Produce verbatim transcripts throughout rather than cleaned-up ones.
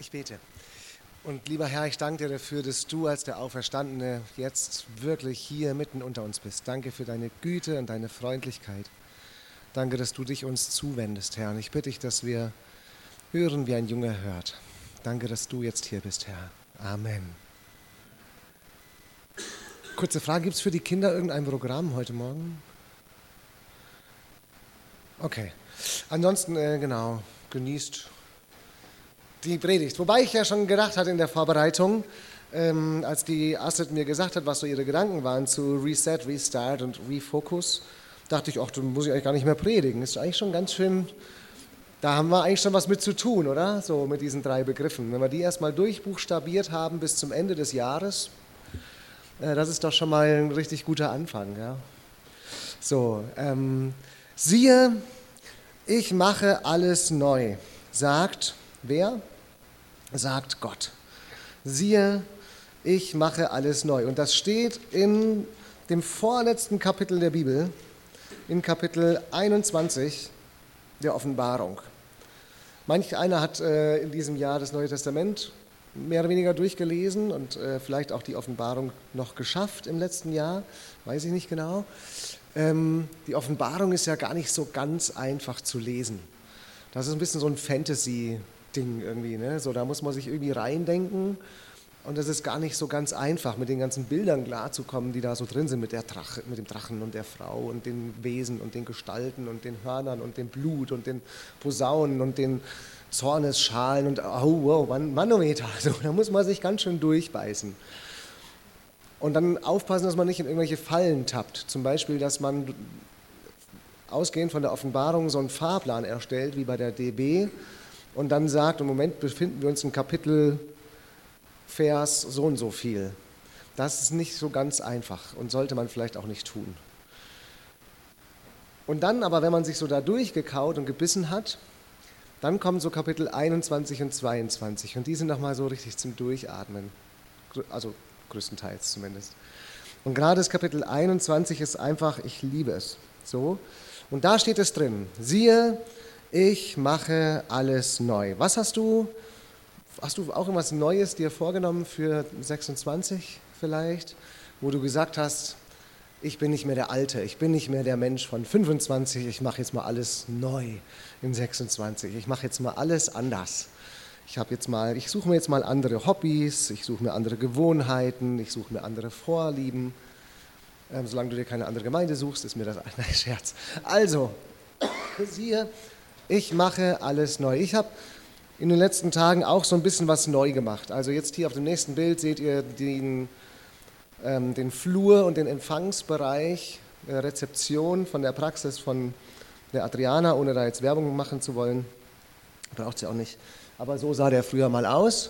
Ich bete. Und lieber Herr, ich danke dir dafür, dass du als der Auferstandene jetzt wirklich hier mitten unter uns bist. Danke für deine Güte und deine Freundlichkeit. Danke, dass du dich uns zuwendest, Herr. Und ich bitte dich, dass wir hören, wie ein Junge hört. Danke, dass du jetzt hier bist, Herr. Amen. Kurze Frage, gibt es für die Kinder irgendein Programm heute Morgen? Okay. Ansonsten, äh, genau, genießt die Predigt. Wobei ich ja schon gedacht hatte in der Vorbereitung, ähm, als die Astrid mir gesagt hat, was so ihre Gedanken waren zu Reset, Restart und Refocus, dachte ich, ach, da muss ich eigentlich gar nicht mehr predigen. Ist eigentlich schon ganz schön, da haben wir eigentlich schon was mit zu tun, oder? So mit diesen drei Begriffen. Wenn wir die erstmal durchbuchstabiert haben bis zum Ende des Jahres, äh, das ist doch schon mal ein richtig guter Anfang. Ja? So, ähm, siehe, ich mache alles neu, sagt wer? Sagt Gott. Siehe, ich mache alles neu. Und das steht in dem vorletzten Kapitel der Bibel, in Kapitel einundzwanzig der Offenbarung. Manch einer hat äh, in diesem Jahr das Neue Testament mehr oder weniger durchgelesen und äh, vielleicht auch die Offenbarung noch geschafft im letzten Jahr, weiß ich nicht genau. Ähm, die Offenbarung ist ja gar nicht so ganz einfach zu lesen. Das ist ein bisschen so ein Fantasy-Ding irgendwie, ne? So, da muss man sich irgendwie reindenken und das ist gar nicht so ganz einfach, mit den ganzen Bildern klarzukommen, die da so drin sind, mit, der Drache, mit dem Drachen und der Frau und den Wesen und den Gestalten und den Hörnern und dem Blut und den Posaunen und den Zornesschalen und oh, wow, Man Manometer, so, da muss man sich ganz schön durchbeißen. Und dann aufpassen, dass man nicht in irgendwelche Fallen tappt. Zum Beispiel, dass man ausgehend von der Offenbarung so einen Fahrplan erstellt, wie bei der D B, und dann sagt, im Moment befinden wir uns im Kapitel Vers so und so viel. Das ist nicht so ganz einfach und sollte man vielleicht auch nicht tun. Und dann aber, wenn man sich so da durchgekaut und gebissen hat, dann kommen so Kapitel einundzwanzig und zweiundzwanzig und die sind nochmal so richtig zum Durchatmen, also größtenteils zumindest. Und gerade das Kapitel einundzwanzig ist einfach, ich liebe es, so. Und da steht es drin, siehe, ich mache alles neu. Was hast du, hast du auch irgendwas Neues dir vorgenommen für sechsundzwanzig vielleicht, wo du gesagt hast, ich bin nicht mehr der Alte, ich bin nicht mehr der Mensch von fünfundzwanzig, ich mache jetzt mal alles neu in sechsundzwanzig, ich mache jetzt mal alles anders. Ich habe jetzt mal, ich suche mir jetzt mal andere Hobbys, ich suche mir andere Gewohnheiten, ich suche mir andere Vorlieben. Ähm, solange du dir keine andere Gemeinde suchst, ist mir das ein Scherz. Also, siehe, ich mache alles neu. Ich habe in den letzten Tagen auch so ein bisschen was neu gemacht. Also jetzt hier auf dem nächsten Bild seht ihr den, ähm, den Flur und den Empfangsbereich der Rezeption von der Praxis von der Adriana, ohne da jetzt Werbung machen zu wollen. Braucht sie auch nicht. Aber so sah der früher mal aus.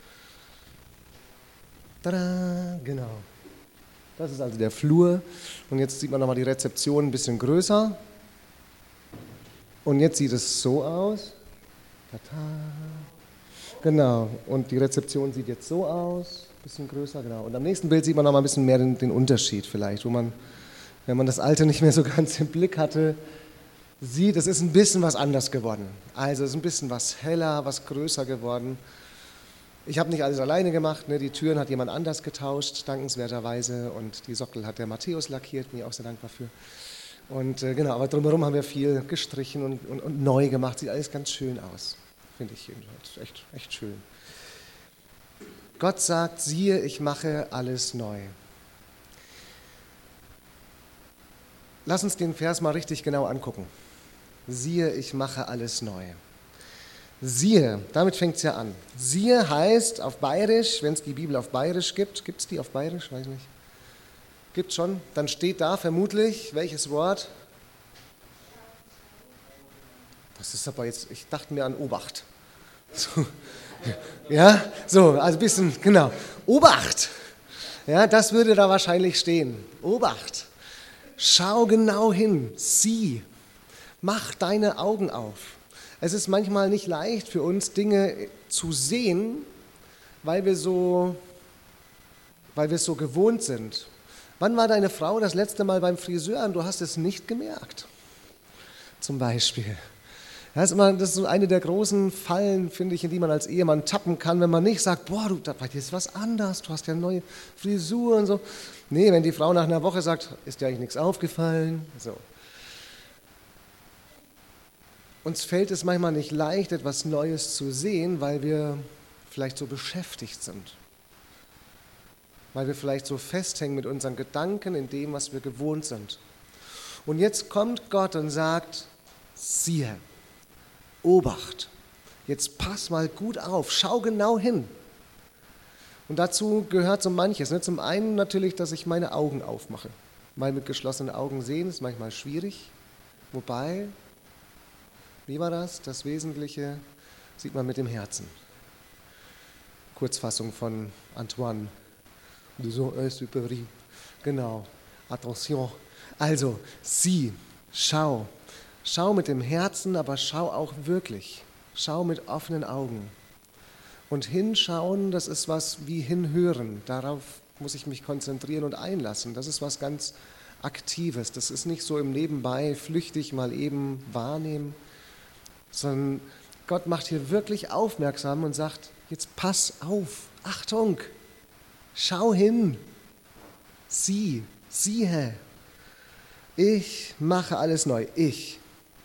Tada, genau. Das ist also der Flur. Und jetzt sieht man nochmal die Rezeption ein bisschen größer. Und jetzt sieht es so aus. Tada. Genau. Und die Rezeption sieht jetzt so aus. Ein bisschen größer, genau. Und am nächsten Bild sieht man nochmal ein bisschen mehr den, den Unterschied vielleicht, wo man, wenn man das Alte nicht mehr so ganz im Blick hatte, sieht, es ist ein bisschen was anders geworden. Also es ist ein bisschen was heller, was größer geworden. Ich habe nicht alles alleine gemacht, ne? Die Türen hat jemand anders getauscht, dankenswerterweise, und die Sockel hat der Matthäus lackiert, bin ich auch sehr dankbar für. Und äh, genau, aber drumherum haben wir viel gestrichen und, und, und neu gemacht, sieht alles ganz schön aus, finde ich jedenfalls, echt, echt schön. Gott sagt, siehe, ich mache alles neu. Lass uns den Vers mal richtig genau angucken. Siehe, ich mache alles neu. Siehe, damit fängt es ja an. Siehe heißt auf Bayerisch, wenn es die Bibel auf Bayerisch gibt, gibt es die auf Bayerisch? Weiß nicht. Gibt schon. Dann steht da vermutlich, welches Wort? Das ist aber jetzt, ich dachte mir an Obacht. So, ja, so, also ein bisschen, genau. Obacht. Ja, das würde da wahrscheinlich stehen. Obacht. Schau genau hin. Sieh. Mach deine Augen auf. Es ist manchmal nicht leicht für uns, Dinge zu sehen, weil wir so, weil wir es so gewohnt sind. Wann war deine Frau das letzte Mal beim Friseur und du hast es nicht gemerkt? Zum Beispiel. Das ist, immer, das ist so eine der großen Fallen, finde ich, in die man als Ehemann tappen kann, wenn man nicht sagt, boah, du, bei dir ist was anders, du hast ja eine neue Frisur und so. Nee, wenn die Frau nach einer Woche sagt, ist dir eigentlich nichts aufgefallen? So. Uns fällt es manchmal nicht leicht, etwas Neues zu sehen, weil wir vielleicht so beschäftigt sind. Weil wir vielleicht so festhängen mit unseren Gedanken in dem, was wir gewohnt sind. Und jetzt kommt Gott und sagt, siehe, Obacht, jetzt pass mal gut auf, schau genau hin. Und dazu gehört so manches. Ne? Zum einen natürlich, dass ich meine Augen aufmache. Weil mit geschlossenen Augen sehen ist manchmal schwierig. Wobei, wie war das? Das Wesentliche sieht man mit dem Herzen. Kurzfassung von Antoine de Saint-Exupéry. Genau. Attention. Also, sieh, schau. Schau mit dem Herzen, aber schau auch wirklich. Schau mit offenen Augen. Und hinschauen, das ist was wie hinhören. Darauf muss ich mich konzentrieren und einlassen. Das ist was ganz Aktives. Das ist nicht so im Nebenbei flüchtig mal eben wahrnehmen, sondern Gott macht hier wirklich aufmerksam und sagt, jetzt pass auf, Achtung, schau hin, sieh, siehe, ich mache alles neu, ich.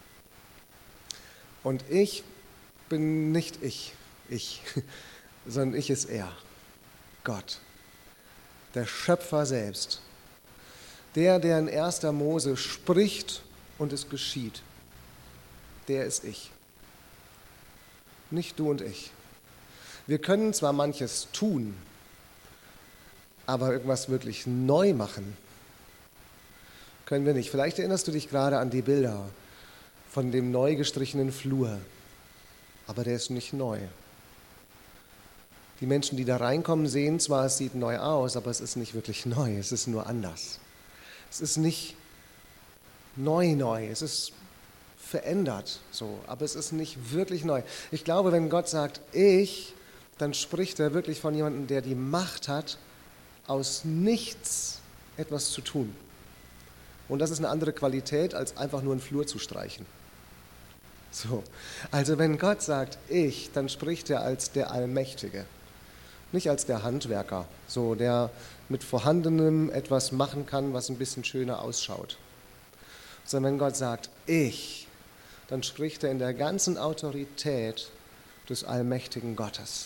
Und ich bin nicht ich, ich, sondern ich ist er, Gott, der Schöpfer selbst, der, der in erster Mose spricht und es geschieht, der ist ich, nicht du und ich. Wir können zwar manches tun, aber irgendwas wirklich neu machen können wir nicht. Vielleicht erinnerst du dich gerade an die Bilder von dem neu gestrichenen Flur, aber der ist nicht neu. Die Menschen, die da reinkommen, sehen zwar, es sieht neu aus, aber es ist nicht wirklich neu, es ist nur anders. Es ist nicht neu neu, es ist verändert, so, aber es ist nicht wirklich neu. Ich glaube, wenn Gott sagt, ich, dann spricht er wirklich von jemandem, der die Macht hat, aus nichts etwas zu tun. Und das ist eine andere Qualität, als einfach nur einen Flur zu streichen. So. Also wenn Gott sagt, ich, dann spricht er als der Allmächtige, nicht als der Handwerker, so, der mit Vorhandenem etwas machen kann, was ein bisschen schöner ausschaut. Sondern wenn Gott sagt, ich, dann spricht er in der ganzen Autorität des allmächtigen Gottes.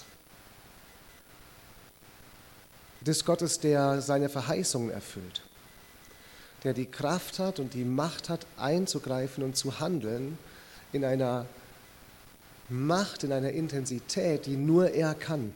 Des Gottes, der seine Verheißungen erfüllt, der die Kraft hat und die Macht hat, einzugreifen und zu handeln in einer Macht, in einer Intensität, die nur er kann.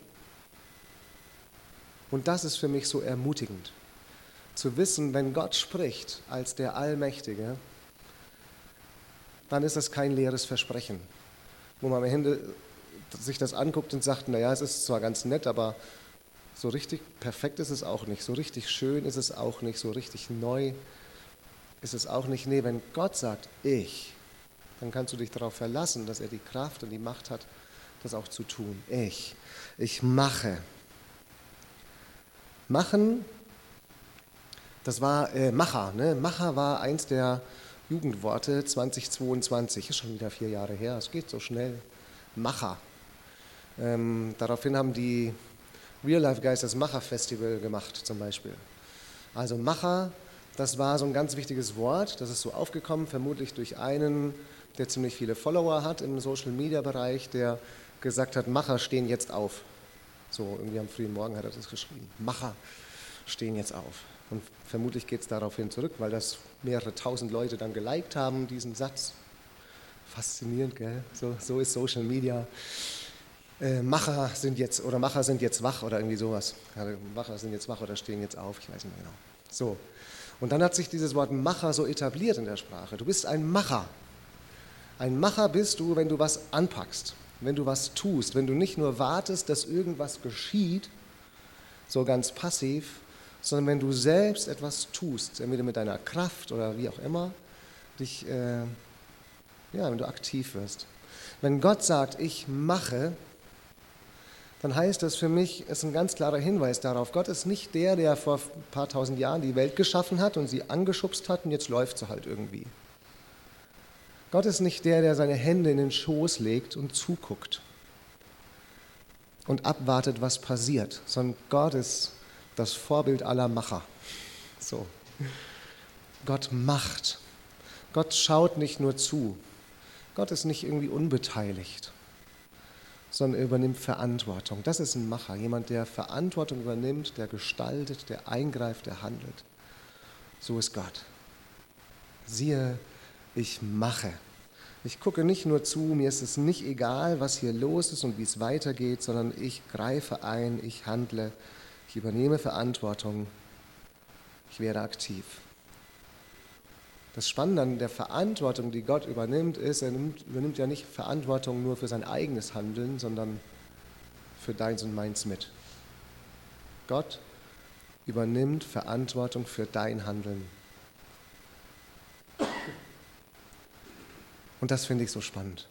Und das ist für mich so ermutigend, zu wissen, wenn Gott spricht als der Allmächtige, dann ist das kein leeres Versprechen, wo man am Ende sich das anguckt und sagt, naja, es ist zwar ganz nett, aber so richtig perfekt ist es auch nicht, so richtig schön ist es auch nicht, so richtig neu ist es auch nicht. Nee, wenn Gott sagt, ich, dann kannst du dich darauf verlassen, dass er die Kraft und die Macht hat, das auch zu tun. Ich, ich mache. Machen, das war äh, Macher, ne? Macher war eins der Jugendworte zweitausendzweiundzwanzig, ist schon wieder vier Jahre her, es geht so schnell. Macher. Ähm, daraufhin haben die Real Life Guys das Macher-Festival gemacht zum Beispiel. Also Macher, das war so ein ganz wichtiges Wort, das ist so aufgekommen, vermutlich durch einen, der ziemlich viele Follower hat im Social-Media-Bereich, der gesagt hat, Macher stehen jetzt auf. So, irgendwie am frühen Morgen hat er das geschrieben. Macher stehen jetzt auf. Und vermutlich geht es daraufhin zurück, weil das mehrere tausend Leute dann geliked haben, diesen Satz. Faszinierend, gell? So, so ist Social Media. Äh, Macher sind jetzt, oder Macher sind jetzt wach oder irgendwie sowas. Ja, Macher sind jetzt wach oder stehen jetzt auf, ich weiß nicht mehr genau. So. Und dann hat sich dieses Wort Macher so etabliert in der Sprache. Du bist ein Macher. Ein Macher bist du, wenn du was anpackst, wenn du was tust, wenn du nicht nur wartest, dass irgendwas geschieht, so ganz passiv, sondern wenn du selbst etwas tust, entweder mit deiner Kraft oder wie auch immer, dich, äh, ja, wenn du aktiv wirst. Wenn Gott sagt, ich mache, dann heißt das für mich, ist ein ganz klarer Hinweis darauf, Gott ist nicht der, der vor ein paar tausend Jahren die Welt geschaffen hat und sie angeschubst hat und jetzt läuft sie halt irgendwie. Gott ist nicht der, der seine Hände in den Schoß legt und zuguckt und abwartet, was passiert, sondern Gott ist das Vorbild aller Macher. So. Gott macht. Gott schaut nicht nur zu. Gott ist nicht irgendwie unbeteiligt, sondern er übernimmt Verantwortung. Das ist ein Macher, jemand, der Verantwortung übernimmt, der gestaltet, der eingreift, der handelt. So ist Gott. Siehe, ich mache. Ich gucke nicht nur zu, mir ist es nicht egal, was hier los ist und wie es weitergeht, sondern ich greife ein, ich handle, ich übernehme Verantwortung, ich werde aktiv. Das Spannende an der Verantwortung, die Gott übernimmt, ist, er nimmt, übernimmt ja nicht Verantwortung nur für sein eigenes Handeln, sondern für deins und meins mit. Gott übernimmt Verantwortung für dein Handeln. Und das finde ich so spannend.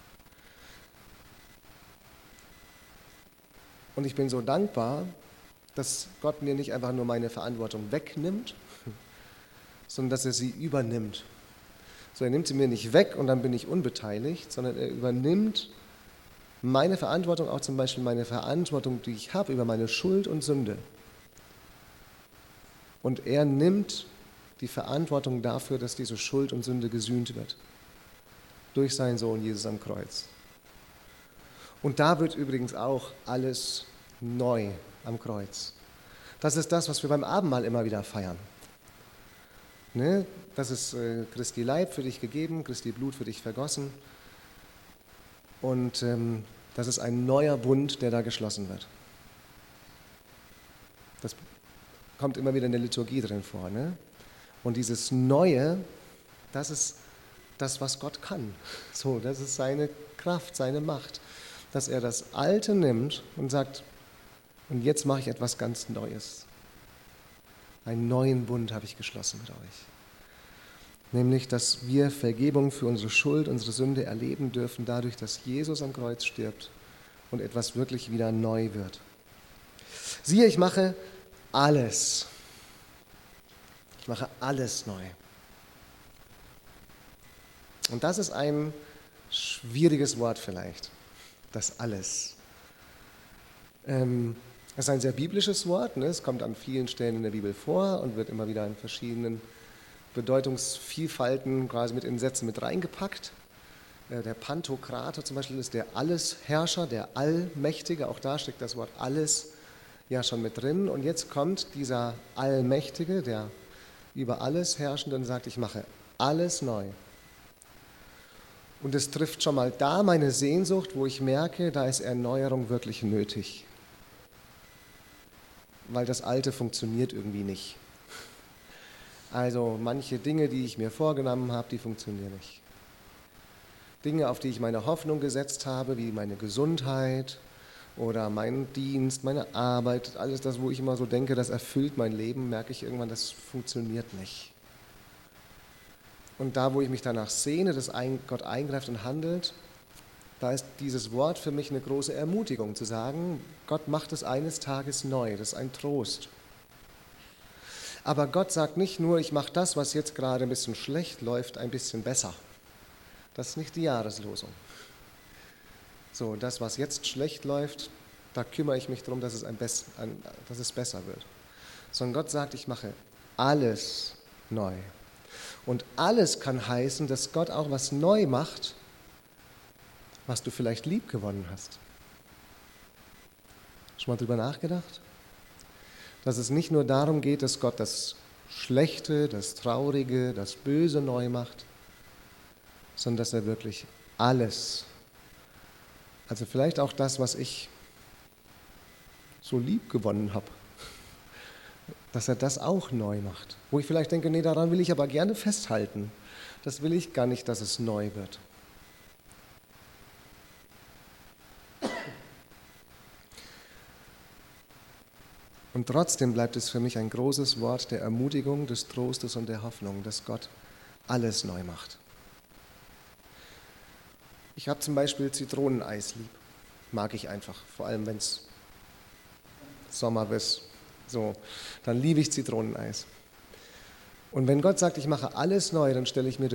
Und ich bin so dankbar, dass Gott mir nicht einfach nur meine Verantwortung wegnimmt, sondern dass er sie übernimmt. So, er nimmt sie mir nicht weg und dann bin ich unbeteiligt, sondern er übernimmt meine Verantwortung, auch zum Beispiel meine Verantwortung, die ich habe über meine Schuld und Sünde. Und er nimmt die Verantwortung dafür, dass diese Schuld und Sünde gesühnt wird. Durch seinen Sohn Jesus am Kreuz. Und da wird übrigens auch alles neu am Kreuz. Das ist das, was wir beim Abendmahl immer wieder feiern. Ne? Das ist äh, Christi Leib für dich gegeben, Christi Blut für dich vergossen. Und ähm, das ist ein neuer Bund, der da geschlossen wird. Das kommt immer wieder in der Liturgie drin vor. Ne? Und dieses Neue, das ist das, was Gott kann. So, das ist seine Kraft, seine Macht, dass er das Alte nimmt und sagt, und jetzt mache ich etwas ganz Neues. Einen neuen Bund habe ich geschlossen mit euch. Nämlich, dass wir Vergebung für unsere Schuld, unsere Sünde erleben dürfen, dadurch, dass Jesus am Kreuz stirbt und etwas wirklich wieder neu wird. Siehe, ich mache alles. Ich mache alles neu. Und das ist ein schwieriges Wort vielleicht, das alles. Ähm, es ist ein sehr biblisches Wort, ne? Es kommt an vielen Stellen in der Bibel vor und wird immer wieder in verschiedenen Bedeutungsvielfalten quasi mit in Sätze mit reingepackt. Äh, der Pantokrator zum Beispiel ist der Allesherrscher, der Allmächtige, auch da steckt das Wort alles ja schon mit drin. Und jetzt kommt dieser Allmächtige, der über alles Herrschende und sagt, ich mache alles neu. Und es trifft schon mal da meine Sehnsucht, wo ich merke, da ist Erneuerung wirklich nötig. Weil das Alte funktioniert irgendwie nicht. Also manche Dinge, die ich mir vorgenommen habe, die funktionieren nicht. Dinge, auf die ich meine Hoffnung gesetzt habe, wie meine Gesundheit oder meinen Dienst, meine Arbeit, alles das, wo ich immer so denke, das erfüllt mein Leben, merke ich irgendwann, das funktioniert nicht. Und da, wo ich mich danach sehne, dass Gott eingreift und handelt, da ist dieses Wort für mich eine große Ermutigung, zu sagen, Gott macht es eines Tages neu, das ist ein Trost. Aber Gott sagt nicht nur, ich mache das, was jetzt gerade ein bisschen schlecht läuft, ein bisschen besser. Das ist nicht die Jahreslosung. So, das, was jetzt schlecht läuft, da kümmere ich mich darum, dass es, ein Bess- ein, dass es besser wird. Sondern Gott sagt, ich mache alles neu. Und alles kann heißen, dass Gott auch was neu macht, was du vielleicht lieb gewonnen hast. Schon mal drüber nachgedacht? Dass es nicht nur darum geht, dass Gott das Schlechte, das Traurige, das Böse neu macht, sondern dass er wirklich alles, also vielleicht auch das, was ich so lieb gewonnen habe, dass er das auch neu macht. Wo ich vielleicht denke, nee, daran will ich aber gerne festhalten. Das will ich gar nicht, dass es neu wird. Und trotzdem bleibt es für mich ein großes Wort der Ermutigung, des Trostes und der Hoffnung, dass Gott alles neu macht. Ich habe zum Beispiel Zitroneneis lieb. Mag ich einfach, vor allem wenn es Sommer ist. So, dann liebe ich Zitroneneis. Und wenn Gott sagt, ich mache alles neu, dann stelle ich mir